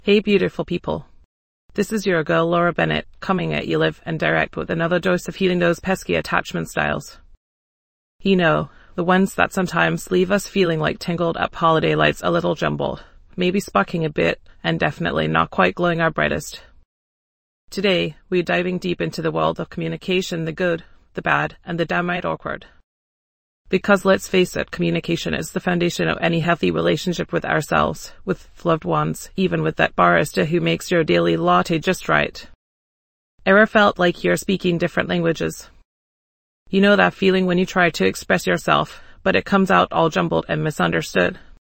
Hey beautiful people. This is your girl Laura Bennett coming at you live and direct with another dose of healing those pesky attachment styles. You know, the ones that sometimes leave us feeling like tangled up holiday lights a little jumbled, maybe sparking a bit and definitely not quite glowing our brightest. Today, we're diving deep into the world of communication, the good, the bad, and the downright awkward. Because let's face it, communication is the foundation of any healthy relationship with ourselves, with loved ones, even with that barista who makes your daily latte just right. Ever felt like you're speaking different languages? You know that feeling when you try to express yourself, but it comes out all jumbled and misunderstood?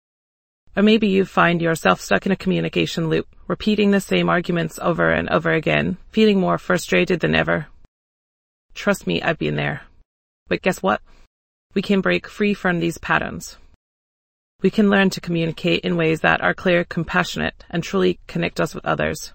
Or maybe you find yourself stuck in a communication loop, repeating the same arguments over and over again, feeling more frustrated than ever. Trust me, I've been there. But guess what? We can break free from these patterns. We can learn to communicate in ways that are clear, compassionate, and truly connect us with others.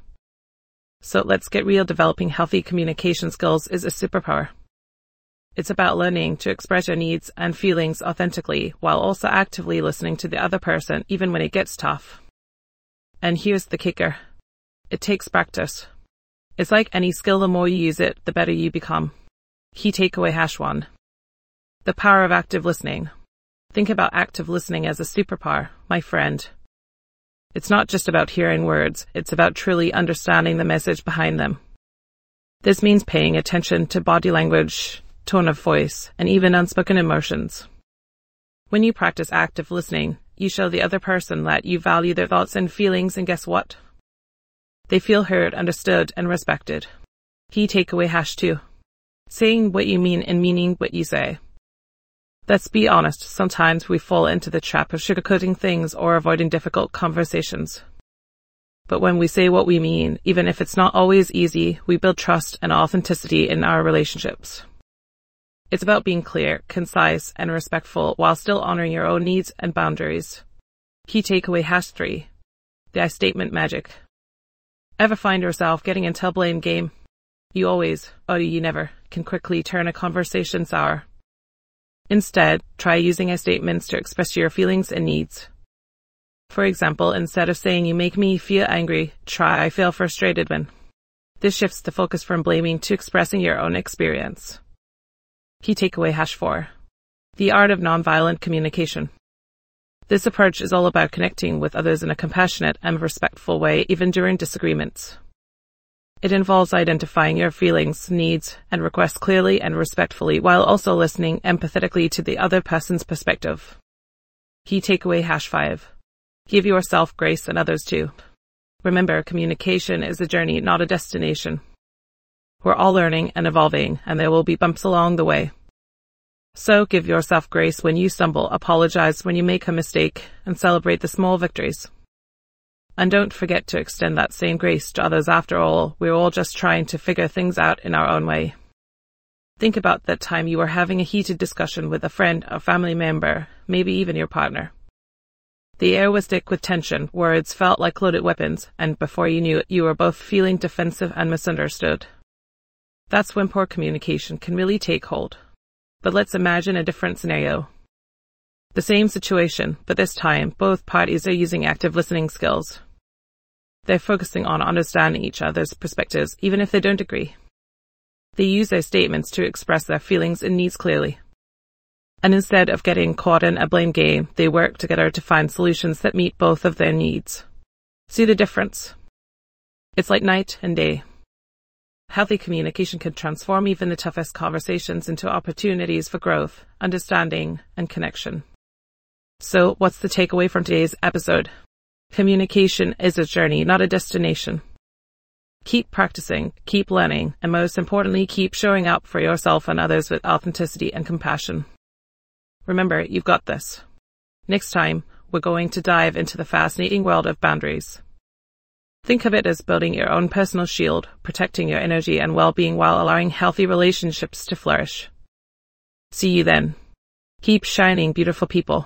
So let's get real. Developing healthy communication skills is a superpower. It's about learning to express your needs and feelings authentically while also actively listening to the other person even when it gets tough. And here's the kicker. It takes practice. It's like any skill, the more you use it, the better you become. Key takeaway #1. The power of active listening. Think about active listening as a superpower, my friend. It's not just about hearing words, it's about truly understanding the message behind them. This means paying attention to body language, tone of voice, and even unspoken emotions. When you practice active listening, you show the other person that you value their thoughts and feelings, and guess what? They feel heard, understood, and respected. Key takeaway #2. Saying what you mean and meaning what you say. Let's be honest, sometimes we fall into the trap of sugarcoating things or avoiding difficult conversations. But when we say what we mean, even if it's not always easy, we build trust and authenticity in our relationships. It's about being clear, concise, and respectful while still honoring your own needs and boundaries. Key takeaway #3. The I statement magic. Ever find yourself getting into a blame game? You always, or you never, can quickly turn a conversation sour. Instead, try using I statements to express your feelings and needs. For example, instead of saying "you make me feel angry," try "I feel frustrated when." This shifts the focus from blaming to expressing your own experience. Key takeaway #4. The art of nonviolent communication. This approach is all about connecting with others in a compassionate and respectful way, even during disagreements. It involves identifying your feelings, needs, and requests clearly and respectfully while also listening empathetically to the other person's perspective. Key takeaway #5. Give yourself grace and others too. Remember, communication is a journey, not a destination. We're all learning and evolving, and there will be bumps along the way. So give yourself grace when you stumble, apologize when you make a mistake, and celebrate the small victories. And don't forget to extend that same grace to others. After all, we're all just trying to figure things out in our own way. Think about that time you were having a heated discussion with a friend or family member, maybe even your partner. The air was thick with tension, words felt like loaded weapons, and before you knew it, you were both feeling defensive and misunderstood. That's when poor communication can really take hold. But let's imagine a different scenario. The same situation, but this time, both parties are using active listening skills. They're focusing on understanding each other's perspectives, even if they don't agree. They use their statements to express their feelings and needs clearly. And instead of getting caught in a blame game, they work together to find solutions that meet both of their needs. See the difference? It's like night and day. Healthy communication can transform even the toughest conversations into opportunities for growth, understanding, and connection. So, what's the takeaway from today's episode? Communication is a journey, not a destination. Keep practicing, keep learning, and most importantly, keep showing up for yourself and others with authenticity and compassion. Remember, you've got this. Next time, we're going to dive into the fascinating world of boundaries. Think of it as building your own personal shield, protecting your energy and well-being while allowing healthy relationships to flourish. See you then. Keep shining, beautiful people.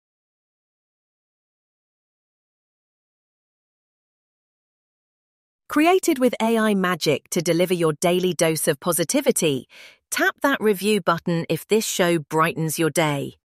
Created with AI magic to deliver your daily dose of positivity, tap that review button if this show brightens your day.